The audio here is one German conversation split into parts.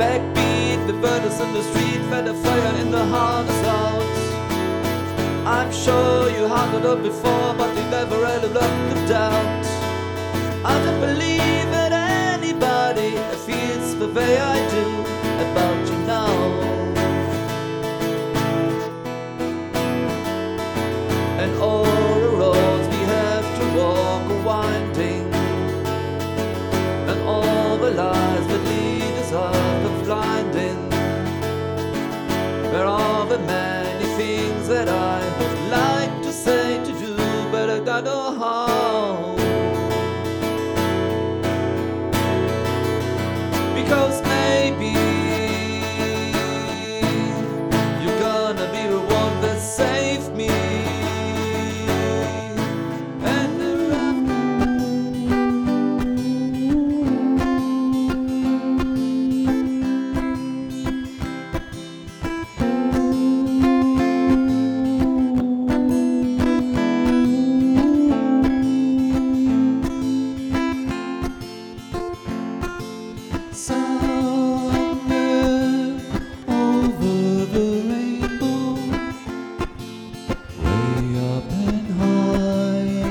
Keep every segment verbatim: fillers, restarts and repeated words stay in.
backbeat, the furnace in the street, fed a fire in the heart is out. I'm sure you had it up before, but you never had a lot of doubt. I don't believe that anybody feels the way I do about you now. And all the roads we have to walk are winding, and all the lies that lead us up are blinding. There are the many things that I would like to say to you, but I don't know how. Because maybe you're gonna be the one that saved me. Somewhere over the rainbow, way up and high,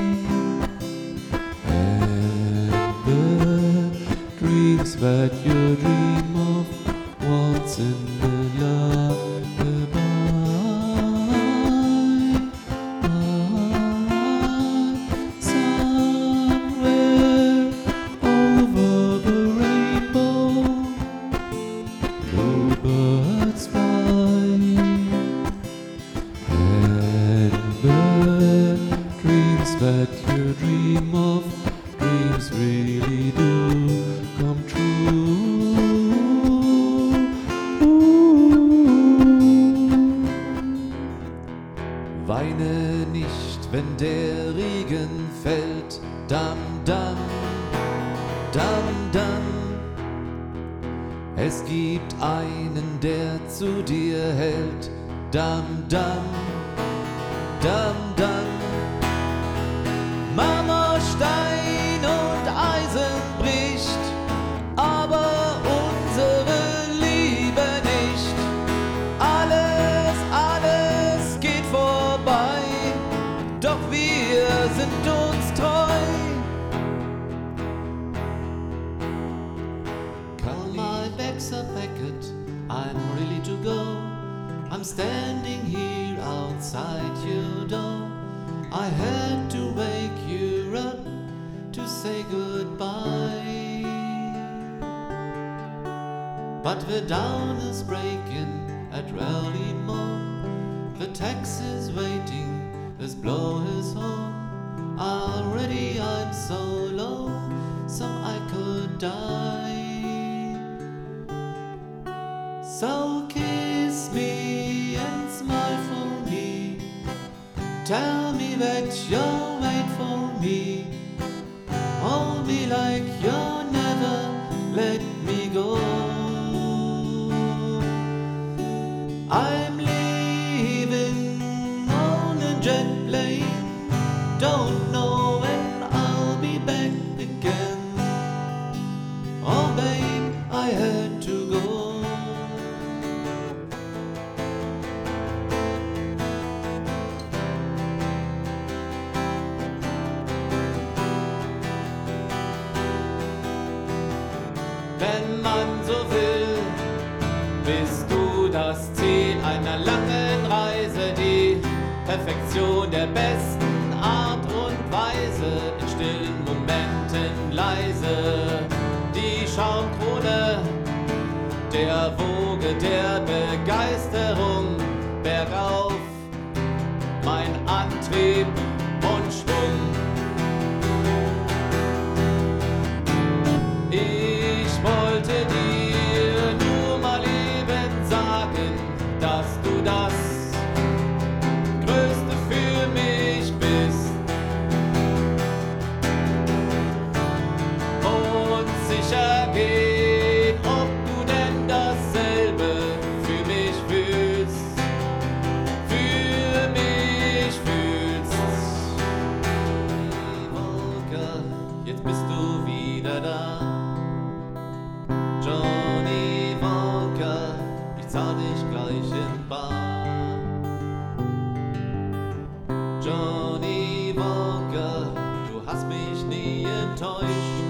and the dreams that you dream of once in the lullaby. Somewhere over the rainbow, bluebirds fly, and the dreams that you dream of, dreams really do come true. Weine nicht, wenn der Regen fällt, dann, dann, dann, dann. Es gibt einen, der zu dir hält, dann, dann, dann, dann. Marmorstein und Eisen bricht, aber unsere Liebe nicht. Alles, alles geht vorbei, doch wir sind uns treu. My bags are packed, I'm ready to go. I'm standing here outside your door. I had to wake you up to say goodbye, but the dawn is breaking at Raleigh Mall. The taxi's waiting, let's blow his horn. Already I'm so low, so I could die. So kiss me and smile for me. Tell me that you'll wait for me. Hold me like you'll never let me go. I'm leaving on a jet plane. Don't know when I'll be back again. Oh babe, I had to go. Wenn man so will, bist du das Ziel einer langen Reise, die Perfektion der besten Art und Weise, in stillen Momenten leise, die Schaumkrone der Woge der Begeisterung, bergauf, mein Antrieb und Schwung. Ich wollte dir nur mal eben sagen, dass du das Größte für mich bist. Und sicher gehen, ob du denn dasselbe für mich fühlst. Für mich fühlst. Volker, jetzt bist du wieder da. Johnny Walker. enttäuscht.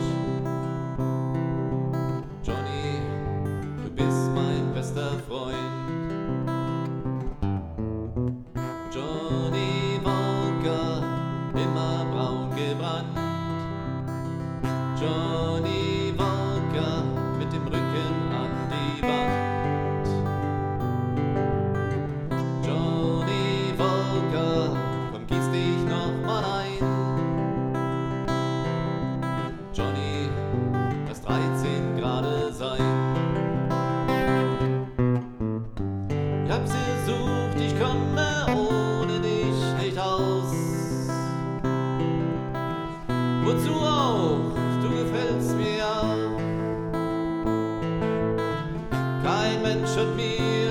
Johnny, du bist mein bester Freund. Johnny Walker, immer braun gebrannt. Johnny Walker mit dem Rücken an die Wand. Johnny Walker, komm, gieß dich noch mal ein. Johnny, lass dreizehn Grad sein. Ich hab's gesucht, ich komme ohne dich nicht aus. Wozu auch? Du gefällst mir ja. Kein Mensch hat mir